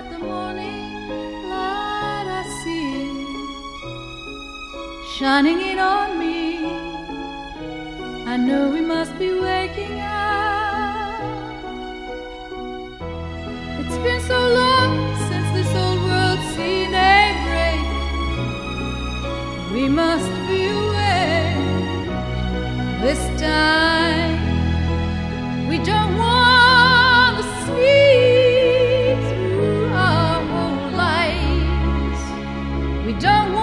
at the morning light, I see it shining in on me. I know we must be waking up. It's been so long since this old world's seen a break. We must be awake this time. We don't want to sleep through our whole lives. We don't want